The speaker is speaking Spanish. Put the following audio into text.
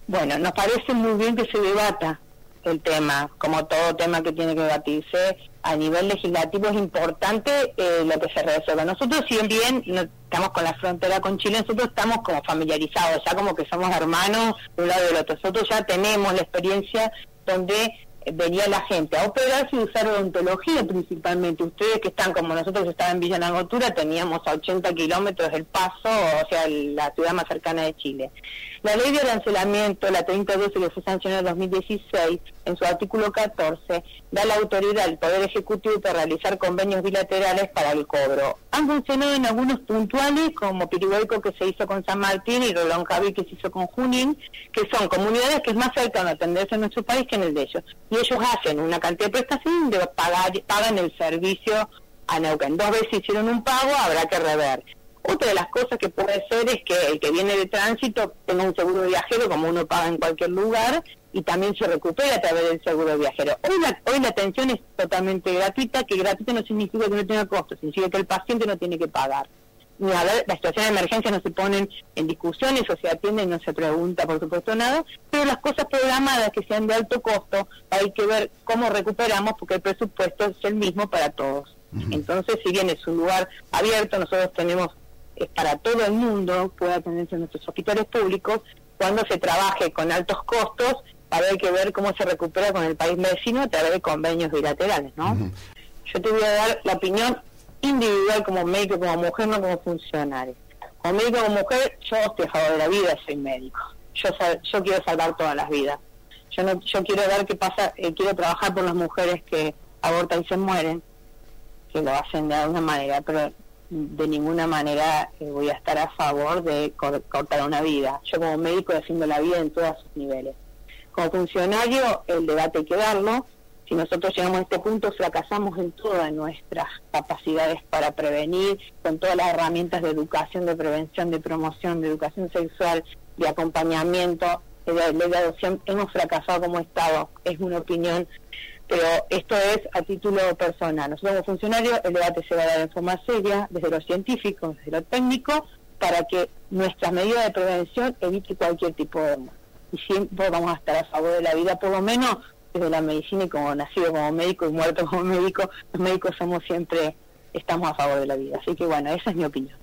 Bueno, nos parece muy bien que se debata el tema, como todo tema que tiene que debatirse a nivel legislativo. Es importante lo que se resuelva. Nosotros, si bien no estamos con la frontera con Chile, nosotros estamos como familiarizados, ya como que somos hermanos de un lado y del otro. Nosotros ya tenemos la experiencia donde venía la gente a operarse y usar odontología principalmente. Ustedes que están como nosotros, estaban en Villa Langostura, teníamos a 80 kilómetros del Paso, o sea, la ciudad más cercana de Chile. La ley de arancelamiento, la 3012, que fue sancionada en 2016, en su artículo 14, da la autoridad al Poder Ejecutivo para realizar convenios bilaterales para el cobro. Han funcionado en algunos puntuales, como Pirihueco, que se hizo con San Martín, y Rolón Javi, que se hizo con Junín, que son comunidades que es más cercano a atenderse en nuestro país que en el de ellos. Y ellos hacen una cantidad de prestaciones de pagan el servicio a Neuquén. 2 veces hicieron un pago, habrá que rever. Otra de las cosas que puede ser es que el que viene de tránsito tenga un seguro de viajero, como uno paga en cualquier lugar, y también se recupera a través del seguro de viajero. Hoy la atención es totalmente gratuita, que gratuita no significa que no tenga costos, significa que el paciente no tiene que pagar. Ni hablar, las situaciones de emergencia no se ponen en discusión, eso se atiende y no se pregunta, por supuesto, nada, pero las cosas programadas que sean de alto costo, hay que ver cómo recuperamos, porque el presupuesto es el mismo para todos. Entonces, si bien es un lugar abierto, nosotros tenemos, es para todo el mundo, puede atenderse en nuestros hospitales públicos. Cuando se trabaje con altos costos, habrá que ver cómo se recupera con el país vecino a través de convenios bilaterales, ¿no? Yo te voy a dar la opinión individual como médico, como mujer, no como funcionario. Como médico, como mujer, yo estoy a favor de la vida, soy médico. Yo quiero salvar todas las vidas. Yo quiero ver qué pasa, quiero trabajar por las mujeres que abortan y se mueren, que lo hacen de alguna manera, pero de ninguna manera voy a estar a favor de cortar una vida. Yo como médico defiendo la vida en todos sus niveles. Como funcionario, el debate hay que darlo. Si nosotros llegamos a este punto, fracasamos en todas nuestras capacidades para prevenir, con todas las herramientas de educación, de prevención, de promoción, de educación sexual, de acompañamiento, de adopción. Hemos fracasado como Estado, es una opinión, pero esto es a título personal. Nosotros como funcionarios, el debate se va a dar en forma seria, desde lo científico, desde lo técnico, para que nuestras medidas de prevención eviten cualquier tipo de muerte. Y siempre vamos a estar a favor de la vida, por lo menos desde la medicina, y como nacido como médico y muerto como médico, los médicos estamos a favor de la vida. Así que bueno, esa es mi opinión.